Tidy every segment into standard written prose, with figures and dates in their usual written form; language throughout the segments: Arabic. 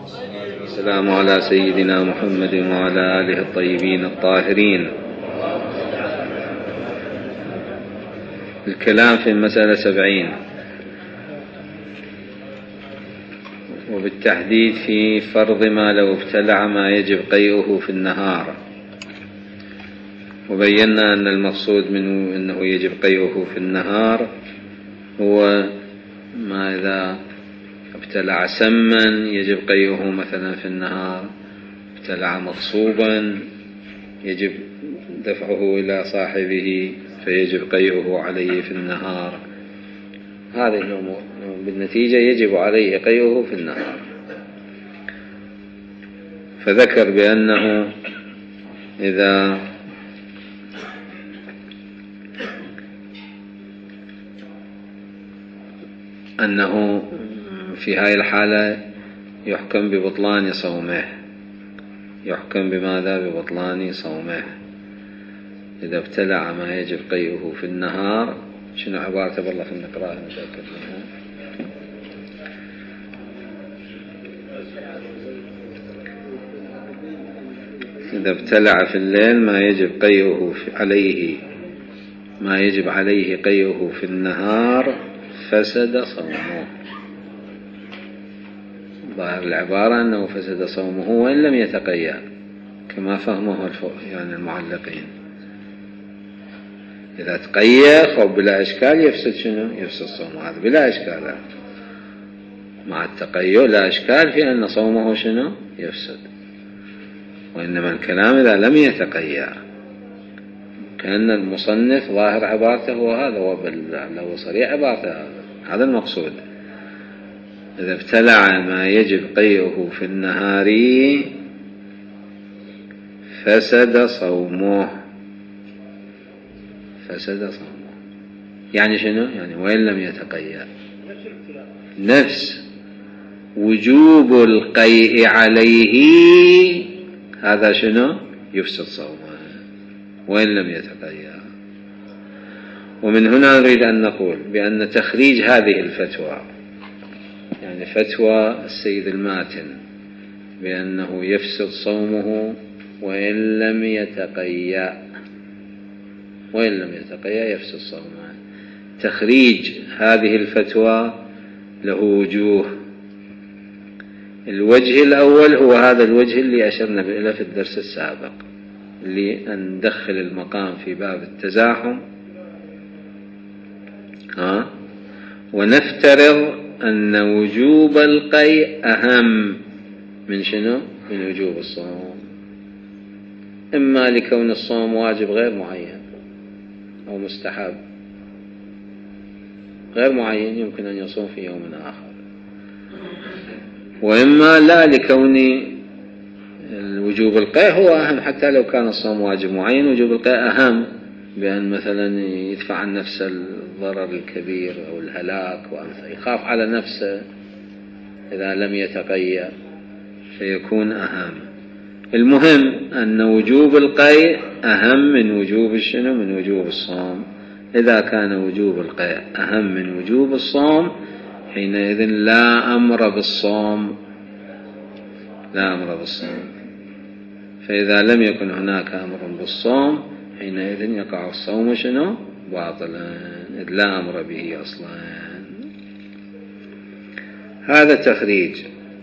والسلام على سيدنا محمد وعلى آله الطيبين الطاهرين. الكلام في المسألة 70، وبالتحديد في فرض ما لو ابتلع ما يجب قيئه في النهار. وبينا أن المقصود منه أنه يجب قيئه في النهار هو ما إذا ابتلع سما يجب قيئه مثلا في النهار، ابتلع مغصوبا يجب دفعه إلى صاحبه فيجب قيئه عليه في النهار. هذه الأمور بالنتيجة يجب عليه قيئه في النهار. فذكر بأنه إذا أنه في هذه الحالة يحكم ببطلان صومه. يحكم بماذا؟ ببطلان صومه إذا ابتلع ما يجب قيئه في النهار. شنو عبارته بالله في النقراء نتأكد منها. إذا ابتلع في الليل ما يجب قيئه عليه، ما يجب عليه قيئه في النهار فسد صومه. ظاهر العبارة أنه فسد صومه وإن لم يتقيأ كما فهمه يعني المعلقين. إذا تقيأ خب بلا إشكال يفسد شنو؟ يفسد صومه، هذا بلا إشكال. مع التقيؤ لا إشكال في أن صومه شنو؟ يفسد. وإنما الكلام إذا لم يتقيأ، كأن المصنف ظاهر عبارته هو هذا، هو صريح عبارته هذا المقصود. إذا ابتلع ما يجب قيئه في النهار فسد صومه. فسد صومه يعني شنو؟ يعني وإن لم يتقيأ نفس وجوب القيء عليه، هذا شنو؟ يفسد صومه وإن لم يتقيأ. ومن هنا نريد أن نقول بأن تخريج هذه الفتوى، يعني فتوى السيد الماتن بأنه يفسد صومه وإن لم يتقيأ، وإن لم يتقيأ يفسد صومه. تخريج هذه الفتوى له وجوه. الوجه الأول هو هذا الوجه اللي أشرنا إليه في الدرس السابق، اللي أن ندخل المقام في باب التزاحم ونفترض أن وجوب القيء أهم من شنو؟ من وجوب الصوم، إما لكون الصوم واجب غير معين أو مستحب غير معين يمكن أن يصوم في يوم آخر، وإما لا لكون وجوب القيء هو أهم. حتى لو كان الصوم واجب معين وجوب القيء أهم، بأن مثلا يدفع عن نفسه الضرر الكبير أو الهلاك يخاف على نفسه إذا لم يتقيأ فيكون أهم. المهم أن وجوب القيء أهم من وجوب الشنو؟ من وجوب الصوم. إذا كان وجوب القيء أهم من وجوب الصوم حينئذ لا أمر بالصوم، لا أمر بالصوم. فإذا لم يكن هناك أمر بالصوم حينئذ يقع الصوم شنو؟ باطلا، إذ لا أمر به أصلا. هذا تخريج.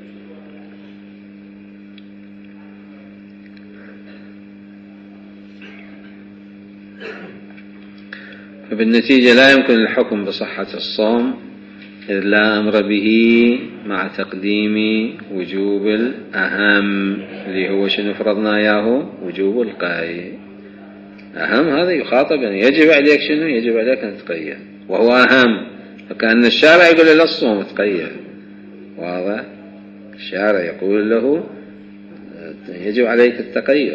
فبالنتيجة لا يمكن الحكم بصحة الصوم إذ لا أمر به مع تقديم وجوب الأهم اللي هو شنو فرضنا إياه؟ وجوب القيء. أهم هذا يخاطب، يعني يجب عليك شنو؟ يجب عليك أن تتقيأ، وهو أهم. فكأن الشارع يقول له لا الصوم تقيأ، واضح؟ الشارع يقول له يجب عليك التقيأ،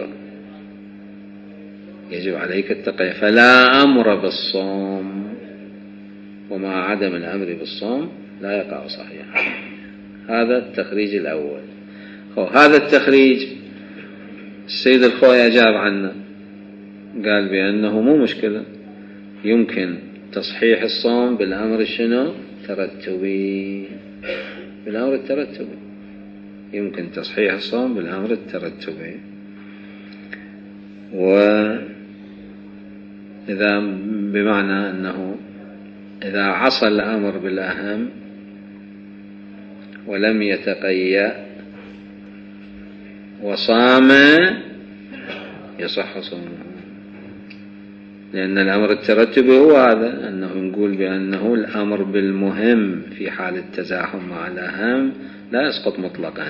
يجب عليك التقيأ، فلا أمر بالصوم، ومع عدم الأمر بالصوم لا يقع صحيحا. هذا التخريج الأول. هذا التخريج السيد الخوي أجاب عنه، قال بأنه مو مشكلة، يمكن تصحيح الصوم بالأمر شنو؟ ترتبي، بالأمر الترتبي. يمكن تصحيح الصوم بالأمر الترتبي. وإذا بمعنى أنه إذا عصى الأمر بالأهم ولم يتقيأ وصام يصح صومه، لأن الأمر الترتبي هو هذا، أنه نقول بأنه الأمر بالمهم في حال التزاحم مع الأهم لا يسقط مطلقا،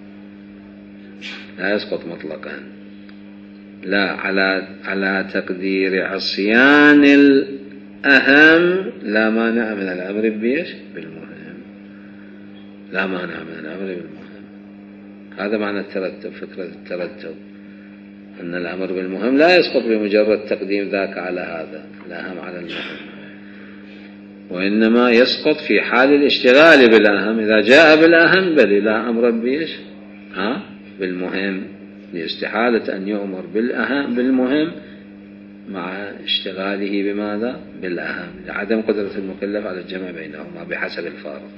لا يسقط مطلقا، لا على تقدير عصيان الأهم لا مانع من الأمر بيش بالمهم، لا مانع من الأمر بالمهم. هذا معنى الترتب، فكرة الترتب أن الأمر بالمهم لا يسقط بمجرد تقديم ذاك على هذا الأهم على المهم، وإنما يسقط في حال الاشتغال بالأهم. إذا جاء بالأهم بل لا أمر بيش بالمهم، لاستحالة أن يؤمر بالأهم بالمهم مع اشتغاله بماذا؟ بالأهم، لعدم قدرة المكلف على الجمع بينهما بحسب الفارق.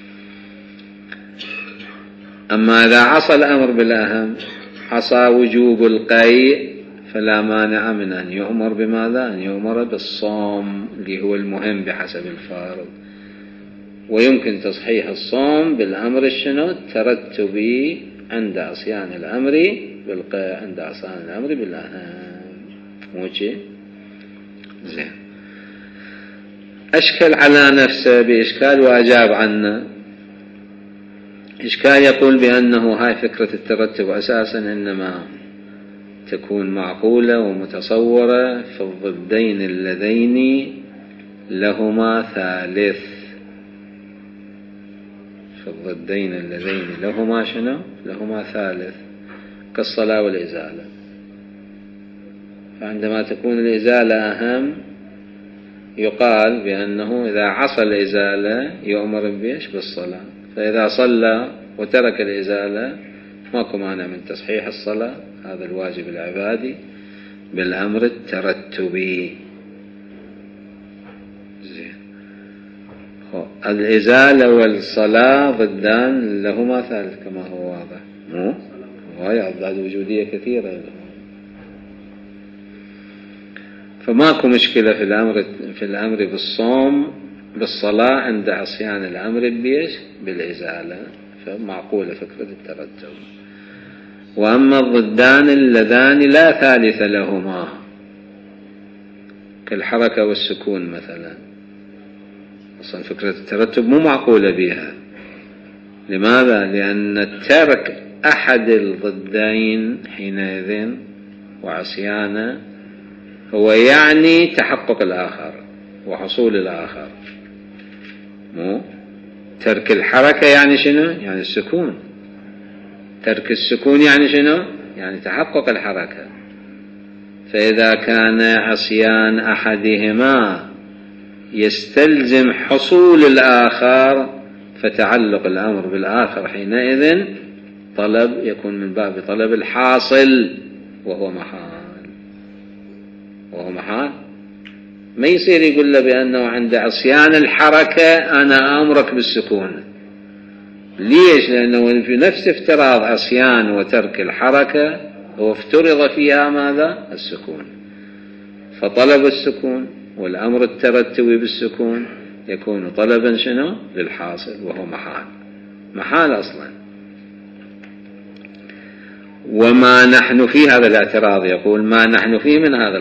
أما إذا عصى الأمر بالأهم، عصى وجوب القيء، فلا مانع من أن يؤمر بماذا؟ أن يؤمر بالصوم اللي هو المهم بحسب الفارق. ويمكن تصحيح الصوم بالأمر الترتبي عند عصيان الأمر بالقيء، عند عصيان الأمر بالأهم. موجه زين. أشكل على نفسه بإشكال وأجاب عنه. إشكال يقول بأنه هاي فكرة الترتب أساسا إنما تكون معقولة ومتصورة في الضدين اللذين لهما ثالث، في الضدين اللذين لهما شنو؟ لهما ثالث، كالصلاة والإزالة. فعندما تكون الإزالة أهم يقال بأنه إذا عصى الإزالة يؤمر بيش بالصلاة، فإذا صلى وترك الإزالة ماكو مانع من تصحيح الصلاة، هذا الواجب العبادي بالأمر الترتبي. زين. الإزالة والصلاة ضدان لهما ثالث كما هو واضح، مو وهي أضداد وجودية كثيرة لهما. فماكو مشكلة في الأمر بالصوم بالصلاة عند عصيان الأمر بيش بالإزالة، فمعقولة فكرة الترتب. وأما الضدان اللذان لا ثالث لهما كالحركة والسكون مثلا، أصلا فكرة الترتب مو معقولة بها. لماذا؟ لأن ترك أحد الضدين حينئذ وعصيانه هو يعني تحقق الآخر وحصول الآخر. مو ترك الحركة يعني شنو؟ يعني السكون. ترك السكون يعني شنو؟ يعني تحقق الحركة. فإذا كان عصيان أحدهما يستلزم حصول الآخر فتعلق الأمر بالآخر حينئذ طلب يكون من باب طلب الحاصل وهو محال. ما يصير يقول له بأنه عند عصيان الحركة أنا أمرك بالسكون. ليش؟ لأنه في نفس افتراض عصيان وترك الحركة هو افترض فيها ماذا؟ السكون. فطلب السكون والأمر الترتبي بالسكون يكون طلبا شنو؟ للحاصل وهو محال أصلا. وما نحن في هذا الاعتراض يقول ما نحن فيه من هذا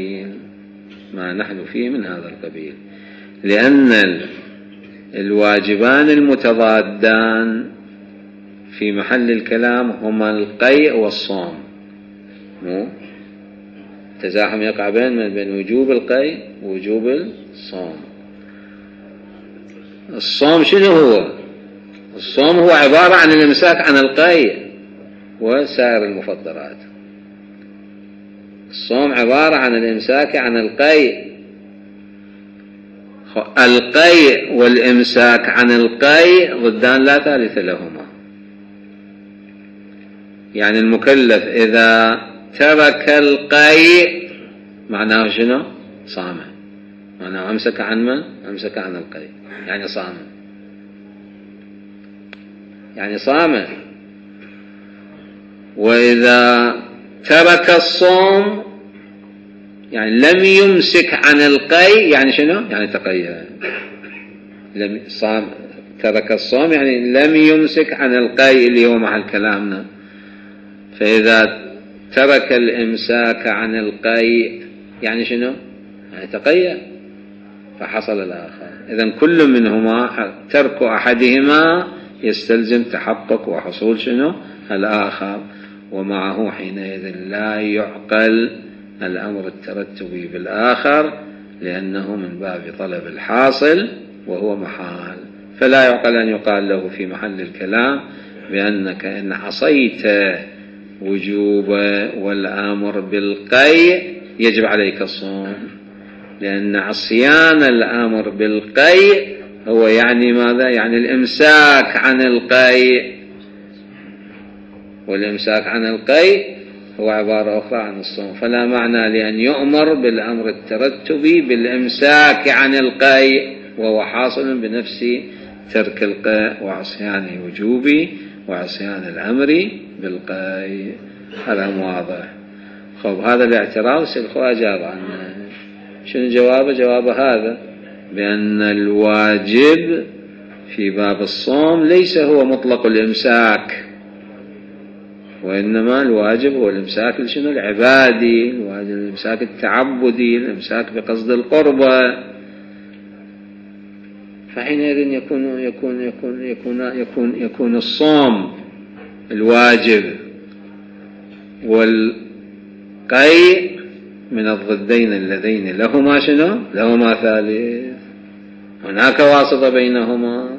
القبيل، لأن الواجبان المتضادان في محل الكلام هما القيء والصوم. مو تزاحم يقع بين وجوب القيء ووجوب الصوم. الصوم شنو هو؟ الصوم هو عبارة عن الامساك عن القيء وسائر المفطرات. الصوم عبارة عن الامساك عن القيء. القيء والامساك عن القيء ضدان لا ثالث لهما. يعني المكلف إذا ترك القيء معناه شنو؟ صام. معناه أمسك عن من؟ أمسك عن القيء، يعني صام. وإذا ترك الصوم يعني لم يمسك عن القي، يعني شنو؟ يعني تقيأ. ترك الصوم يعني لم يمسك عن القي اللي هو محل كلامنا. فإذا ترك الإمساك عن القي يعني شنو؟ يعني تقيأ، فحصل الآخر. إذن كل منهما ترك أحدهما يستلزم تحقق وحصول شنو؟ الآخر. ومعه حينئذ لا يعقل الأمر الترتبي بالآخر، لأنه من باب طلب الحاصل وهو محال. فلا يعقل أن يقال له في محل الكلام بأنك إن عصيت وجوب والآمر بالقي يجب عليك الصوم، لأن عصيان الآمر بالقي هو يعني ماذا؟ يعني الإمساك عن القي، والإمساك عن القي هو عبارة أخرى عن الصوم. فلا معنى لأن يؤمر بالأمر الترتبي بالإمساك عن القي وهو حاصل بنفس ترك القي وعصيان وجوبي وعصيان الأمر بالقي. هذا واضح. خب هذا الاعتراض سلخو أجاب عنه. شنو جوابه؟ جواب هذا بأن الواجب في باب الصوم ليس هو مطلق الإمساك، وإنما الواجب هو الإمساك لشنو؟ العبادي، الواجب الإمساك التعبدي، الإمساك بقصد القربة. فحينئذ يكون الصوم الواجب والقي من الضدين اللذين لهما شنو؟ لهما ثالث، هناك واسطة بينهما.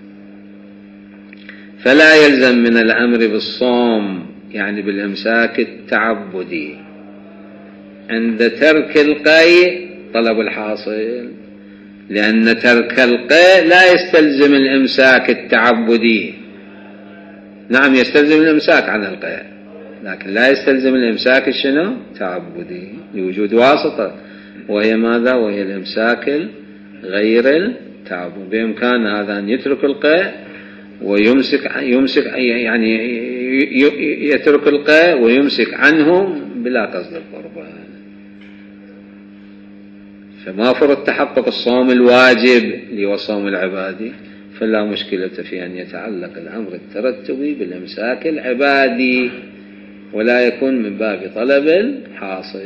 فلا يلزم من الأمر بالصوم يعني بالإمساك التعبدي عند ترك القي طلب الحاصل، لأن ترك القي لا يستلزم الإمساك التعبدي. نعم يستلزم الإمساك عن القي، لكن لا يستلزم الإمساك الشنو؟ تعبدي، لوجود واسطة وهي ماذا؟ وهي الإمساك غير التعبد. بإمكان هذا أن يترك القي ويمسك يعني يترك القي ويمسك عنه بلا قصد القربة. فما فرض تحقق الصوم الواجب اللي هو الصوم العبادي، فلا مشكلة في أن يتعلق الأمر الترتبي بالإمساك العبادي ولا يكون من باب طلب الحاصل.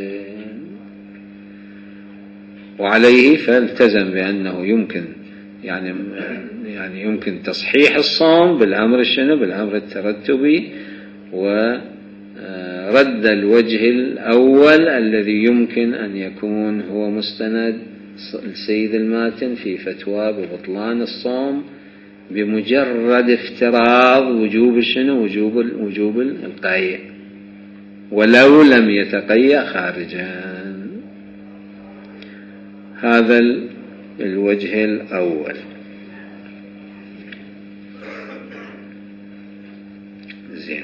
وعليه فالتزم بأنه يمكن يعني يمكن تصحيح الصوم بالأمر الشنو؟ بالأمر الترتبي، ورد الوجه الأول الذي يمكن أن يكون هو مستند السيد الماتن في فتوى ببطلان الصوم بمجرد افتراض وجوب الشنو؟ وجوب القيء ولو لم يتقيأ خارجا. هذا الوجه الأول. زين.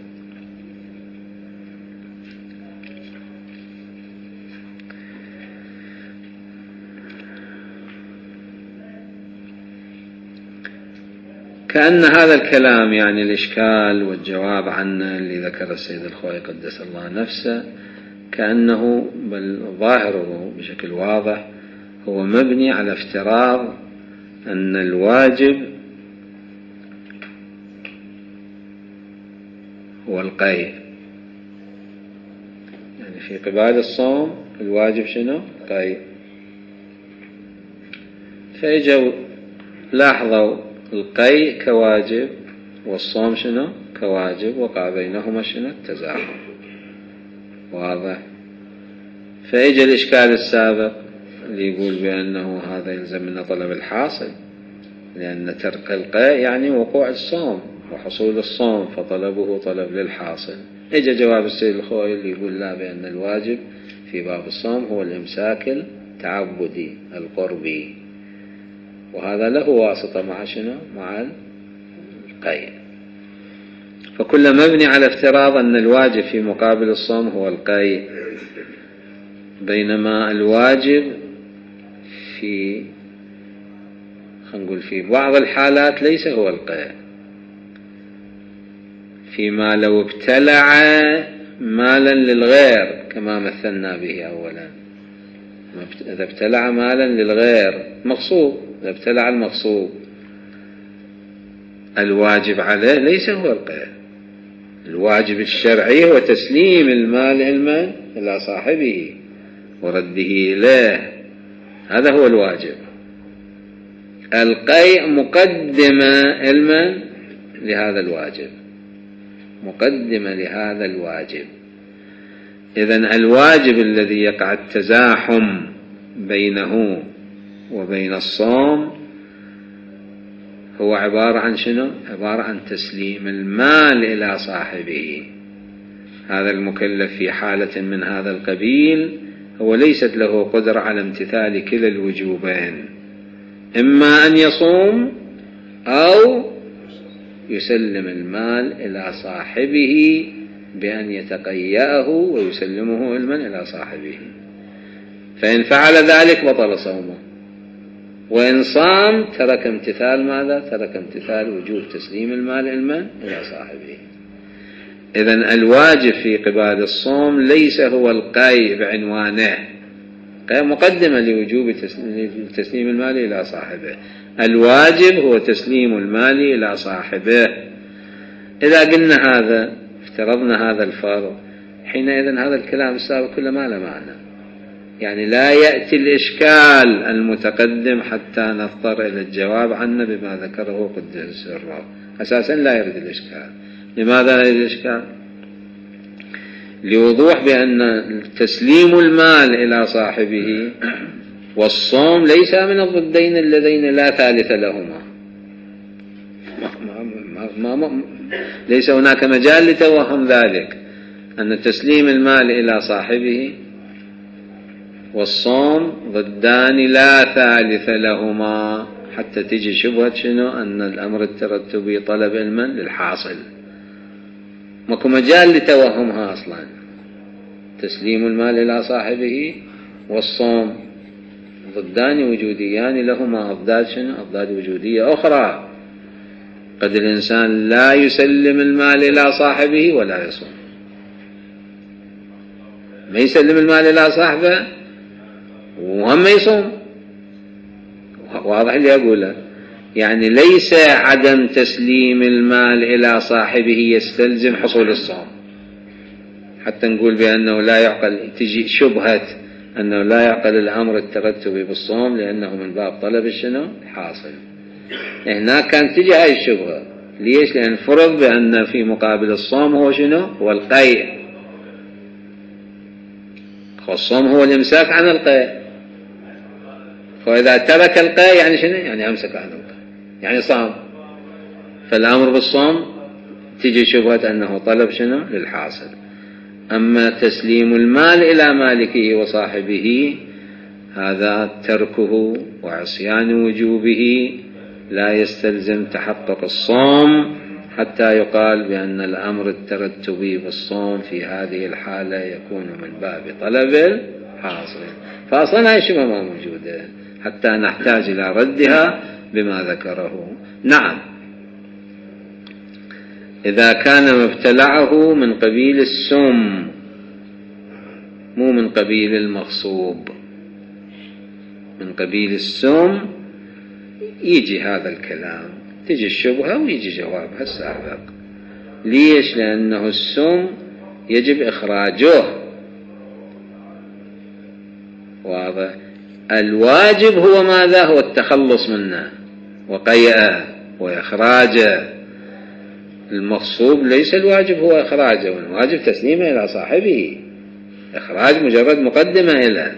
كأن هذا الكلام يعني الإشكال والجواب عنه اللي ذكر السيد الخوئي قدس الله نفسه، كأنه بل ظاهره بشكل واضح هو مبني على افتراض أن الواجب هو القيء. يعني في قبال الصوم الواجب شنو؟ قيء. فإجوا لاحظوا القيء كواجب والصوم شنو؟ كواجب، وقع بينهما شنو؟ التزاحم. واضح. فإجا الإشكال السابق اللي يقول بأنه هذا يلزم من طلب الحاصل، لأن ترك القيء يعني وقوع الصوم وحصول الصوم، فطلبه طلب للحاصل. إجا جواب السيد الخوئي اللي يقول لا، بأن الواجب في باب الصوم هو الإمساك التعبدي القربي، وهذا له واسطة مع شنو؟ مع القيء. فكل مبني على افتراض أن الواجب في مقابل الصوم هو القيء، بينما الواجب في خلينا نقول في بعض الحالات ليس هو القيء. فيما لو ابتلع مالا للغير كما مثلنا به أولا. إذا ابتلع مالا للغير مغصوب، إذا ابتلع المغصوب الواجب عليه ليس هو القيء، الواجب الشرعي هو تسليم المال علما إلى صاحبه ورده إليه، هذا هو الواجب. القيء مقدمة علما لهذا الواجب، مقدمة لهذا الواجب. إذن الواجب الذي يقع التزاحم بينه وبين الصوم هو عبارة عن شنو؟ عبارة عن تسليم المال إلى صاحبه. هذا المكلف في حالة من هذا القبيل هو ليست له قدرة على امتثال كلا الوجوبين، إما أن يصوم أو يسلم المال إلى صاحبه بأن يتقيأه ويسلمه علما إلى صاحبه. فإن فعل ذلك بطل صومه، وإن صام ترك امتثال ماذا؟ ترك امتثال وجوب تسليم المال علما إلى صاحبه. إذن الواجب في قبال الصوم ليس هو القيء بعنوانه، قيء مقدمة لوجوب تسليم المال إلى صاحبه، الواجب هو تسليم المال إلى صاحبه. إذا قلنا هذا، افترضنا هذا الفرض، حينئذ هذا الكلام السابق كله ما له معنى، يعني لا يأتي الإشكال المتقدم حتى نضطر إلى الجواب عنه بما ذكره قدس سره. أساسا لا يرد الإشكال. لماذا لا يرد الإشكال؟ لوضوح بأن تسليم المال إلى صاحبه والصوم ليس من الضدين اللذين لا ثالث لهما، ليس هناك مجال لتوهم ذلك، أن تسليم المال إلى صاحبه والصوم ضدان لا ثالث لهما، حتى تجي شبهة شنو؟ أن الأمر الترتبي طلب علما للحاصل، ماكو مجال لتوهمها أصلا. تسليم المال إلى صاحبه والصوم ضدان وجوديان لهما أضداد شنو؟ أضداد وجودية أخرى. قد الإنسان لا يسلم المال إلى صاحبه ولا يصوم، ما يسلم المال إلى صاحبه وهم يصوم. واضح اللي أقوله؟ يعني ليس عدم تسليم المال إلى صاحبه يستلزم حصول الصوم، حتى نقول بأنه لا يعقل، تجي شبهة أنه لا يعقل الأمر الترتبي بالصوم لأنه من باب طلب الشنو؟ حاصل. هناك كانت تجي هاي الشبهة. ليش؟ لأن فرض بأن في مقابل الصوم هو شنو؟ هو القيء، والصوم هو الإمساك عن القيء، فإذا ترك القيء يعني شنو؟ يعني أمسك عن القيء، يعني صام. فالأمر بالصوم تجي شبهة أنه طلب شنو؟ للحاصل. أما تسليم المال إلى مالكه وصاحبه هذا تركه وعصيان وجوبه لا يستلزم تحقق الصوم حتى يقال بأن الأمر الترتبي بالصوم في هذه الحالة يكون من باب طلب الحاصل. فأصلا هاي الشبهة ما موجودة حتى نحتاج إلى ردها بما ذكره. نعم، إذا كان مبتلعه من قبيل السم مو من قبيل المغصوب، من قبيل السم يجي هذا الكلام، تجي الشبهة ويجي جوابها السابق. ليش؟ لأنه السم يجب إخراجه. واضح؟ الواجب هو ماذا؟ هو التخلص منه وقيئه وإخراجه. المغصوب ليس الواجب هو إخراجه، الواجب تسليمه إلى صاحبه، إخراج مجرد مقدمة إليه،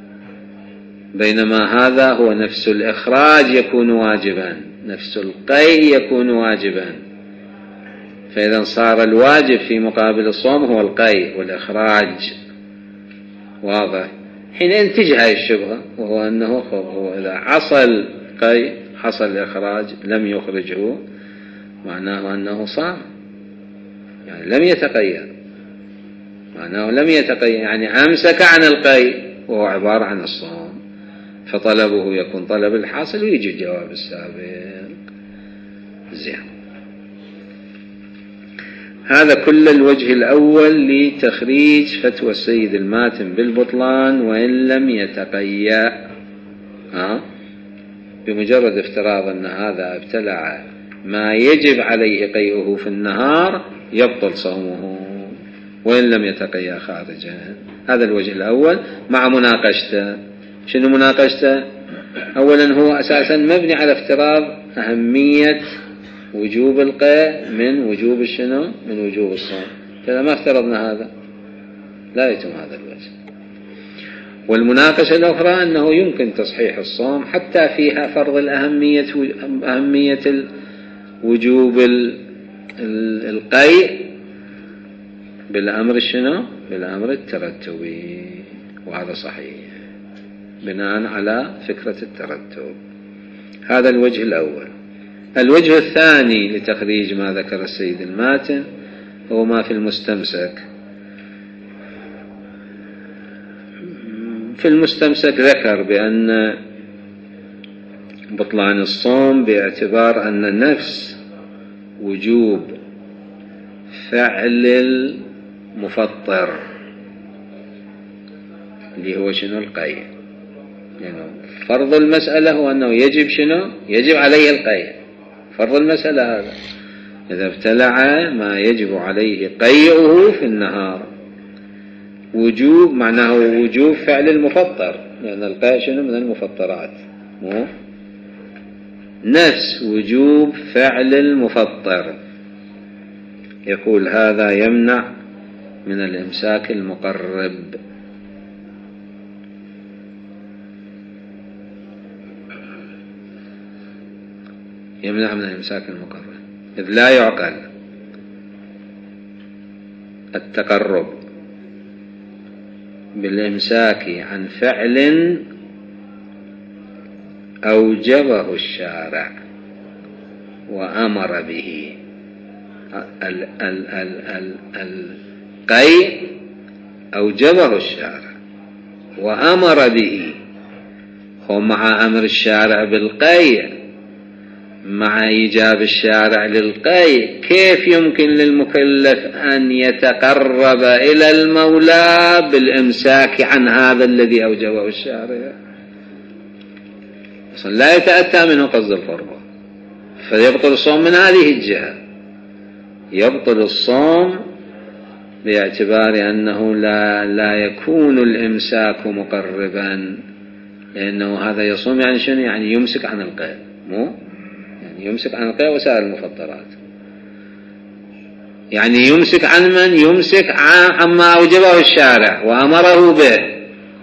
بينما هذا هو نفس الإخراج يكون واجبا، نفس القيء يكون واجبا. فإذا صار الواجب في مقابل الصوم هو القيء والإخراج. واضح؟ حين انتج هاي الشبهة، وهو أنه هو إذا حصل قيء حصل الإخراج لم يخرجه، معناه أنه صام، يعني لم يتقيأ، معناه لم يتقيأ يعني أمسك عن القيء وهو عبارة عن الصوم، فطلبه يكون طلب الحاصل ويجي الجواب السابق. زين. هذا كل الوجه الأول لتخريج فتوى السيد الماتن بالبطلان وإن لم يتقيأ. بمجرد افتراض أن هذا ابتلع ما يجب عليه قيئه في النهار يبطل صومه وإن لم يتقيأ خارجا. هذا الوجه الأول مع مناقشته. شنو مناقشته؟ أولا هو أساسا مبني على افتراض أهمية وجوب القيء من وجوب الشنو؟ من وجوب الصوم. فإذا ما افترضنا هذا لا يتم هذا الوجه. والمناقشة الأخرى أنه يمكن تصحيح الصوم حتى فيها فرض أهمية وجوب القيء بالأمر الشنو؟ بالأمر الترتبي، وهذا صحيح بناء على فكرة الترتب. هذا الوجه الأول. الوجه الثاني لتخريج ما ذكر السيد الماتن هو ما في المستمسك. في المستمسك ذكر بأن بطلان الصوم باعتبار أن نفس وجوب فعل المفطر اللي هو شنو؟ القيء. يعني فرض المسألة هو أنه يجب شنو؟ يجب عليه القيء. فرض المسألة هذا إذا ابتلع ما يجب عليه قيئه في النهار وجوب، معناه وجوب فعل المفطر، لأن القيء شنو؟ من المفطرات. مو نفس وجوب فعل المفطر. يقول هذا يمنع من الإمساك المقرب. يمنع من الإمساك المقرب إذ لا يعقل التقرب بالإمساك عن فعل أوجبه الشارع وأمر به. القيء أوجبه الشارع وأمر به، هو مع أمر الشارع بالقيء مع إيجاب الشارع للقيء كيف يمكن للمكلف أن يتقرب إلى المولى بالإمساك عن هذا الذي أوجبه الشارع؟ أصلا لا يتأتى منه قصد الفرض، فيبطل الصوم من هذه الجهة. يبطل الصوم باعتبار أنه لا يكون الإمساك مقربا، لأنه هذا يصوم يعني شنو؟ يعني يمسك عن القيء، مو يعني يمسك عن القيء وسائر المفطرات. يعني يمسك عن من؟ يمسك عما أوجبه الشارع وأمره به.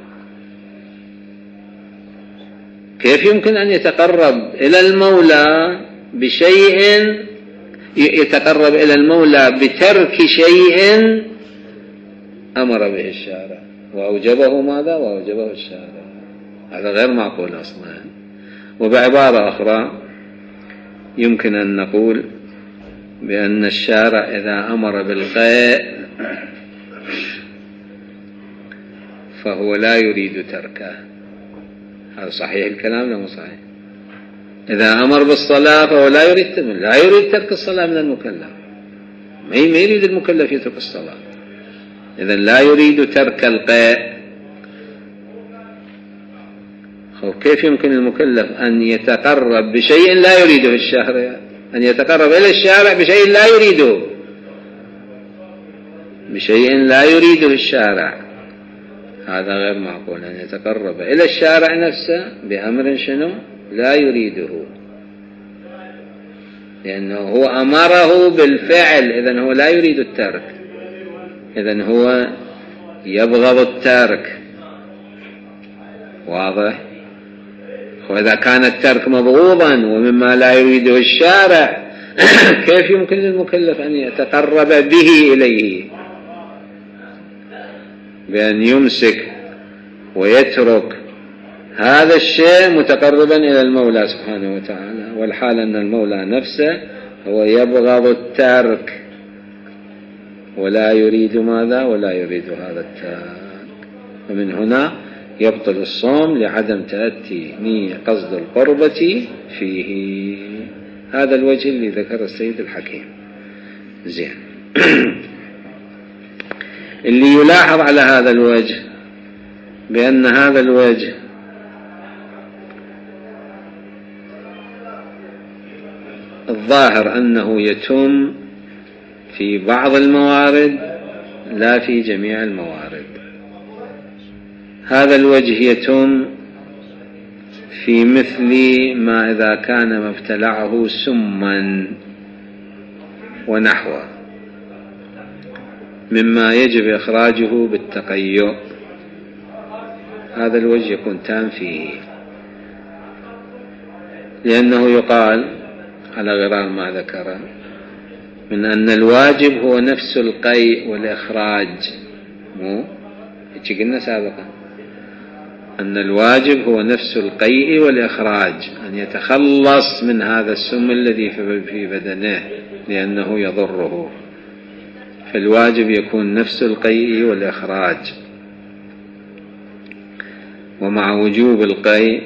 كيف يمكن أن يتقرب إلى المولى بشيء، يتقرب إلى المولى بترك شيء أمر به الشارع وأوجبه ماذا؟ وأوجبه الشارع. هذا غير معقول أصلا. وبعبارة أخرى يمكن أن نقول بأن الشارع إذا أمر بالقيء فهو لا يريد تركه. هذا صحيح الكلام لا مو صحيح؟ إذا أمر بالصلاة فهو لا يريد ترك الصلاة من المكلف. ما يريد المكلف يترك الصلاة. إذن لا يريد ترك القيء. كيف يمكن المكلف أن يتقرب بشيء لا يريده الشارع؟ أن يتقرب إلى الشارع بشيء لا يريده، بشيء لا يريده الشارع. هذا غير معقول أن يتقرب إلى الشارع نفسه بأمر شنو؟ لا يريده، لأنه هو أمره بالفعل. إذن هو لا يريد الترك، إذن هو يبغض الترك. واضح؟ وإذا كان الترك مبغوضا ومما لا يريده الشارع كيف يمكن للمكلف أن يتقرب به إليه بأن يمسك ويترك هذا الشيء متقربا إلى المولى سبحانه وتعالى، والحال أن المولى نفسه هو يبغض الترك ولا يريد ماذا؟ ولا يريد هذا الترك. ومن هنا يبطل الصوم لعدم تأتي نية قصد القربة فيه. هذا الوجه اللي ذكر السيد الحكيم. زين. اللي يلاحظ على هذا الوجه بأن هذا الوجه الظاهر أنه يتم في بعض الموارد لا في جميع الموارد. هذا الوجه يتم في مثل ما إذا كان ما ابتلعه سما ونحوه مما يجب إخراجه بالتقيؤ، هذا الوجه يكون تام فيه، لأنه يقال على غرار ما ذكر من أن الواجب هو نفس القيء والإخراج، مو هيك قلنا سابقا أن الواجب هو نفس القيء والإخراج، أن يتخلص من هذا السم الذي في بدنه لأنه يضره، فالواجب يكون نفس القيء والإخراج. ومع وجوب القيء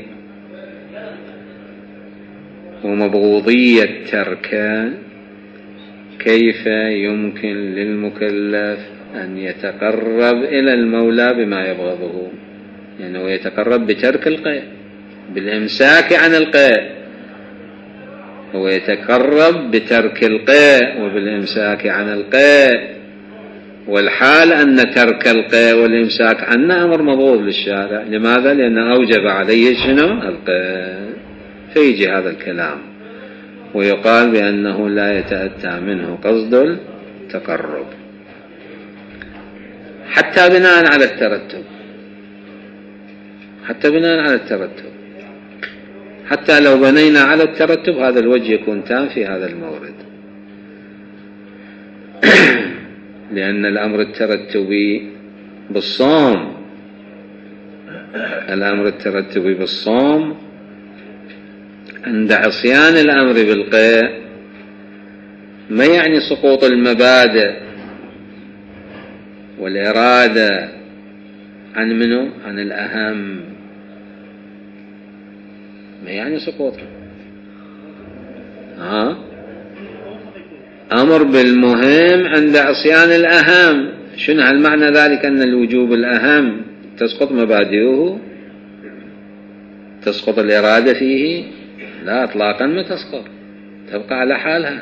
ومبغوضية تركه كيف يمكن للمكلف أن يتقرب إلى المولى بما يبغضه؟ يعني هو يتقرب بترك القيء، بالإمساك عن القيء، هو يتقرب بترك القيء وبالإمساك عن القيء، والحال أن ترك القيء والإمساك عنه أمر مبغوض للشارع. لماذا؟ لأنه أوجب عليه شنو؟ القيء. فيجي هذا الكلام ويقال بأنه لا يتأتى منه قصد التقرب حتى بناء على الترتب، حتى بناء على الترتب، حتى لو بنينا على الترتب هذا الوجه يكون تام في هذا المورد. لأن الأمر الترتبي بالصوم، الأمر الترتبي بالصوم عند عصيان الأمر بالقيء ما يعني سقوط المبادئ والإرادة عن منه؟ عن الأهم، ما يعني سقوطه. أمر بالمهم عند عصيان الأهم. شنو هل معنى ذلك أن الوجوب الأهم تسقط مبادئه، تسقط الإرادة فيه؟ لا إطلاقا ما تسقط، تبقى على حالها.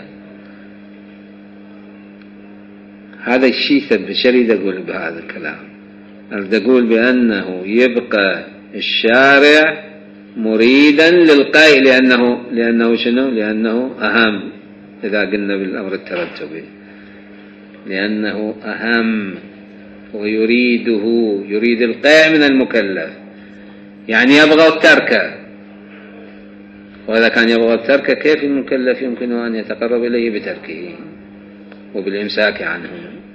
هذا الشيء شريد أقول بهذا الكلام، أريد أقول بأنه يبقى الشارع مريدا للقيء لأنه شنو؟ لأنه أهم. إذا قلنا بالأمر الترتبي لأنه أهم ويريده، يريد القيء من المكلف، يعني يبغى الترك. وإذا كان يبغى الترك كيف المكلف يمكن أن يتقرب إليه بتركه وبالإمساك عنه؟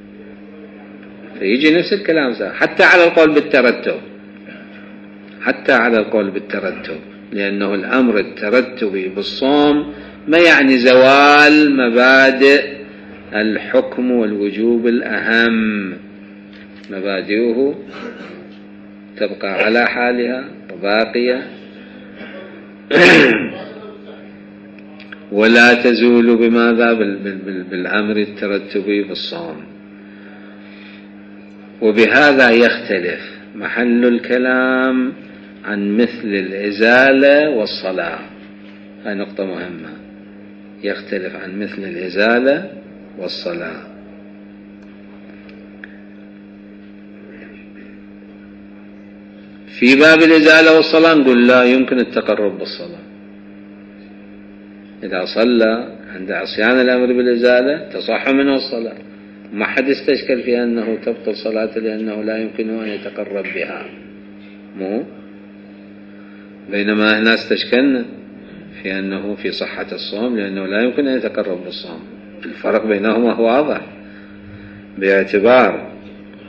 فيجي نفس الكلام حتى على القول بالترتب، حتى على القول بالترتب، لأنه الأمر الترتبي بالصوم ما يعني زوال مبادئ الحكم والوجوب الأهم، مبادئه تبقى على حالها وباقية ولا تزول بماذا؟ بالأمر الترتبي بالصوم. وبهذا يختلف محل الكلام عن مثل الإزالة والصلاة. هذه نقطة مهمة، يختلف عن مثل الإزالة والصلاة. في باب الإزالة والصلاة نقول لا يمكن التقرب بالصلاة. إذا صلى عند عصيان الأمر بالإزالة تصح منه الصلاة، ما حد استشكل في أنه تبطل صلاته لأنه لا يمكن أن يتقرب بها، مو بينما هنا استشكلنا في أنه في صحة الصوم لأنه لا يمكن أن يتقرب بالصوم. الفرق بينهما هو واضح، باعتبار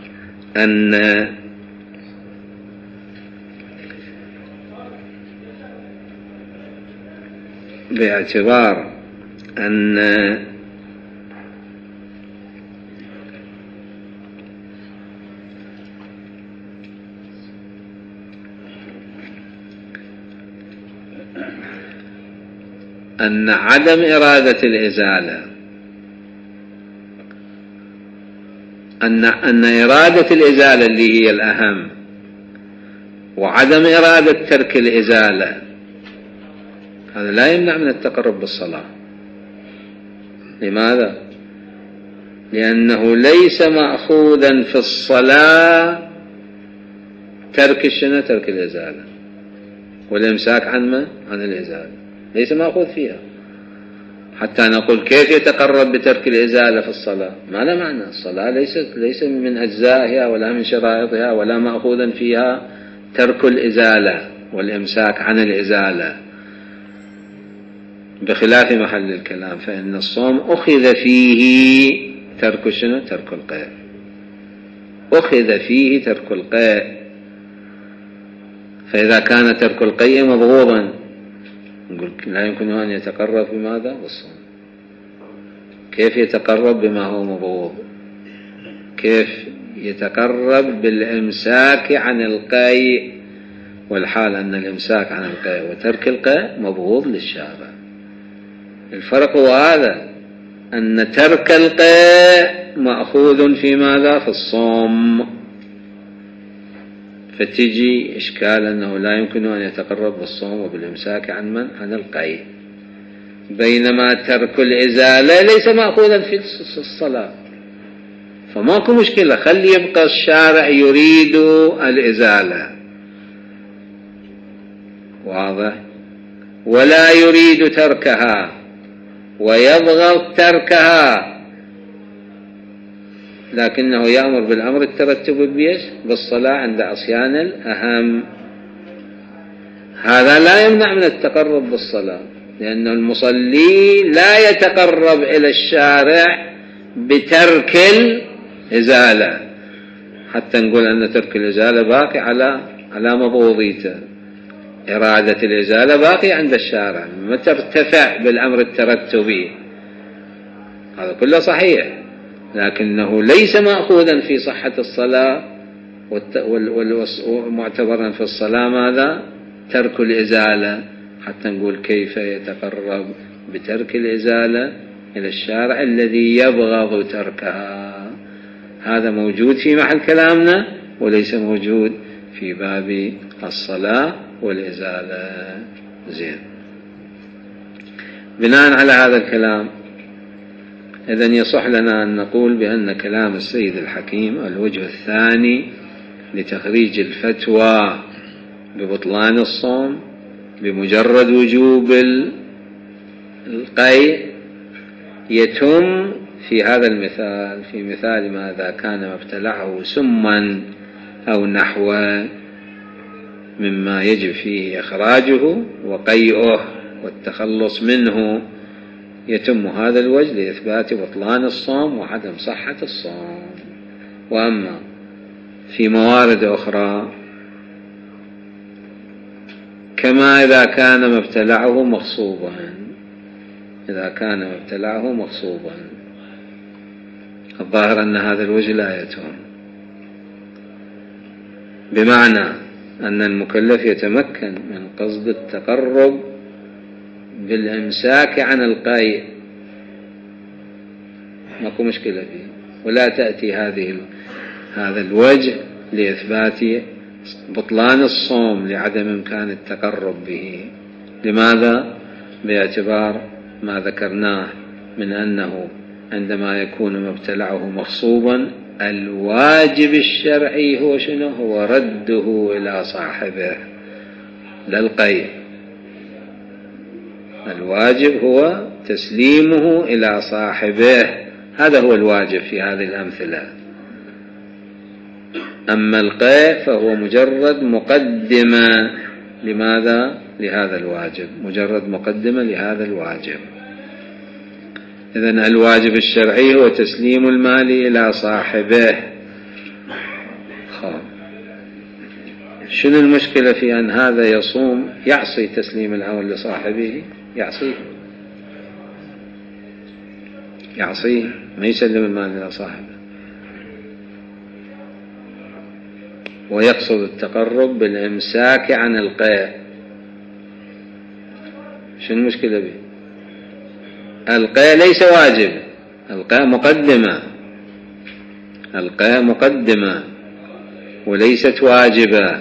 أن عدم إرادة الإزالة أن إرادة الإزالة اللي هي الأهم وعدم إرادة ترك الإزالة هذا لا يمنع من التقرب بالصلاة. لماذا؟ لأنه ليس مأخوذا في الصلاة ترك الشنة، ترك الإزالة والإمساك عن الإزالة، ليس مأخوذ فيها حتى نقول كيف يتقرب بترك الإزالة في الصلاة. ما لا معنى. الصلاة ليس من أجزائها ولا من شرائطها ولا مأخوذا فيها ترك الإزالة والإمساك عن الإزالة، بخلاف محل الكلام. فإن الصوم أخذ فيه ترك الشنو؟ ترك القيء. أخذ فيه ترك القيء. فإذا كان ترك القيء مبغوضا نقول لا يمكن أن يتقرب بماذا؟ بالصوم. كيف يتقرب بما هو مبغوض؟ كيف يتقرب بالإمساك عن القيء، والحال أن الإمساك عن القيء وترك القيء مبغوض للشارع. الفرق هو هذا، أن ترك القيء مأخوذ في ماذا؟ في الصوم. فتجي إشكال أنه لا يمكن أن يتقرب بالصوم وبالإمساك عن القيء، بينما ترك الإزالة ليس مأخوذا في الصلاة. فماكو مشكلة، خلي يبقى الشارع يريد الإزالة، واضح، ولا يريد تركها ويبغض تركها، لكنه يأمر بالأمر الترتب بيش بالصلاة عند عصيان الأهم. هذا لا يمنع من التقرب بالصلاة، لأن المصلي لا يتقرب إلى الشارع بترك الإزالة حتى نقول أن ترك الإزالة باقي على مبغوضيته. إرادة الإزالة باقي عند الشارع، ما ترتفع بالأمر الترتبي، هذا كله صحيح، لكنه ليس مأخوذا في صحة الصلاة ومعتبرا في الصلاة ماذا؟ ترك الإزالة، حتى نقول كيف يتقرب بترك الإزالة إلى الشارع الذي يبغض تركها. هذا موجود في محل كلامنا وليس موجود في باب الصلاة والإزالة. زين، بناء على هذا الكلام إذن يصح لنا أن نقول بأن كلام السيد الحكيم الوجه الثاني لتخريج الفتوى ببطلان الصوم بمجرد وجوب القيء يتم في هذا المثال، في مثال ماذا كان ابتلعه سما أو نحوه مما يجب فيه إخراجه وقيئه والتخلص منه، يتم هذا الوجه لإثبات بطلان الصوم وعدم صحة الصوم. وأما في موارد أخرى كما إذا كان مبتلعه مغصوبا، إذا كان مبتلعه مغصوبا الظاهر أن هذا الوجه لا يتم، بمعنى أن المكلف يتمكن من قصد التقرب بالإمساك عن القيء، ماكو مشكلة فيه، ولا تأتي هذا الوجه لإثبات بطلان الصوم لعدم إمكان التقرب به. لماذا؟ باعتبار ما ذكرناه من أنه عندما يكون مبتلعه مغصوبا الواجب الشرعي هو شنو؟ هو رده إلى صاحبه لا القيء. الواجب هو تسليمه إلى صاحبه، هذا هو الواجب في هذه الأمثلة. أما القيء فهو مجرد مقدمة لماذا؟ لهذا الواجب، مجرد مقدمة لهذا الواجب. إذن الواجب الشرعي هو تسليم المال إلى صاحبه. شنو المشكلة في أن هذا يصوم يعصي تسليم الأمر لصاحبه؟ يعصيه ما يسلم المال إلى صاحبه، ويقصد التقرب بالإمساك عن القيء. شنو المشكلة به؟ القيء ليس واجب، القيء مقدمة، القاء مقدمة وليست واجبة،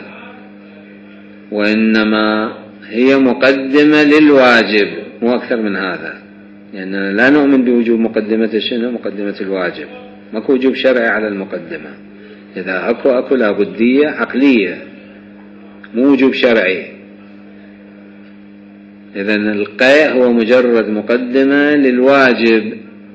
وإنما هي مقدمة للواجب، مو أكثر من هذا. لأننا لا نؤمن بوجوب مقدمة شنو؟ مقدمة الواجب. ماكو وجوب شرعي على المقدمة. إذا أكو لابدية عقلية، مو وجوب شرعي. إذن القاء هو مجرد مقدمة للواجب.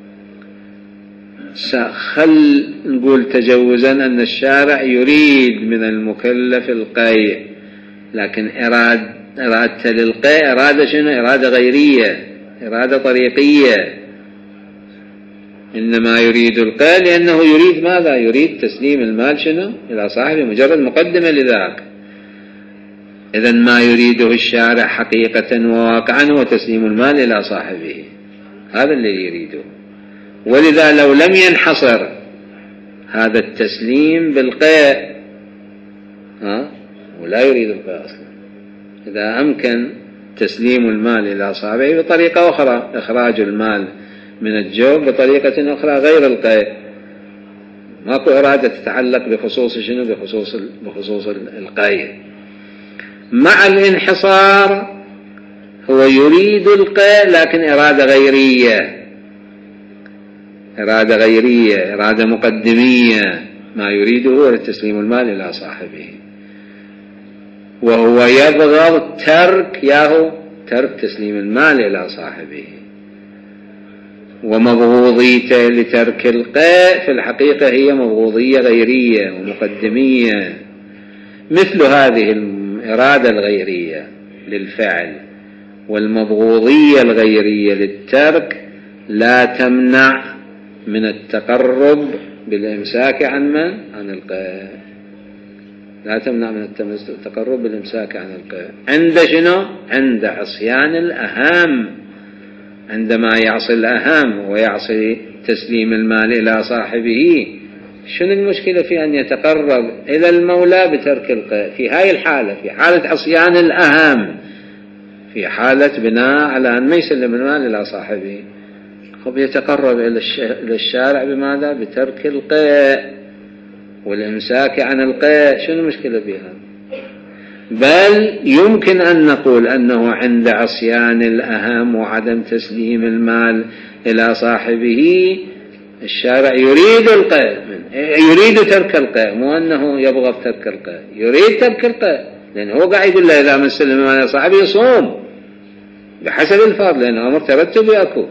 خل نقول تجوزا أن الشارع يريد من المكلف القاء، لكن إرادة للقاء إرادة شنو؟ إرادة غيرية، إرادة طريقية. إنما يريد القاء لأنه يريد ماذا؟ يريد تسليم المال شنو؟ إلى صاحبه، مجرد مقدمة لذاك. إذن ما يريده الشارع حقيقة وواقعا هو تسليم المال إلى صاحبه، هذا اللي يريده. ولذا لو لم ينحصر هذا التسليم بالقاء، ولا يريد القاء أصلا، إذا أمكن تسليم المال إلى صاحبه بطريقة أخرى، إخراج المال من الجوب بطريقة أخرى غير القاء، ماكو إرادة تتعلق بخصوص شنو؟ بخصوص القاء. مع الانحصار هو يريد القاء لكن إرادة غيرية، إرادة مقدمية. ما يريده هو تسليم المال إلى صاحبه، وهو يبغض ترك تسليم المال إلى صاحبه. ومبغوضيته لترك القاء في الحقيقة هي مبغوضية غيرية ومقدمية. مثل هذه الإرادة الغيرية للفعل والمبغوضية الغيرية للترك لا تمنع من التقرب بالإمساك عن القاء، لا تمنع من التقرب بالإمساك عن القاء. عند شنو؟ عند عصيان الأهم. عندما يعصي الأهم ويعصي تسليم المال إلى صاحبه، شنو المشكلة في أن يتقرب إلى المولى بترك القاء في هاي الحالة؟ في حالة عصيان الأهم، في حالة بناء على أن ما يسلم المال إلى صاحبه، خب يتقرب إلى الشارع بماذا؟ بترك القاء والإمساك عن القاء. شنو المشكلة بها؟ بل يمكن أن نقول أنه عند عصيان الأهم وعدم تسليم المال إلى صاحبه الشارع يريد القاء، يريد ترك القاء، مو أنه يبغض ترك القاء، يريد ترك القاء. لأنه هو قاعد يقول له إذا من سلم المال إلى صاحبه يصوم بحسب الفرض، لأنه أمر ترتب يأكل،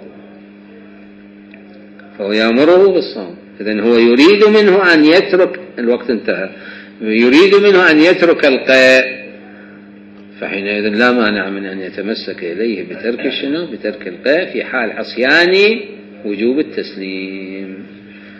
فهو يأمره بالصوم. إذن هو يريد منه أن يترك، الوقت انتهى، يريد منه أن يترك القاء، فحينئذ لا مانع من أن يتمسك إليه بترك شنو؟ بترك القاء في حال عصيان وجوب التسليم.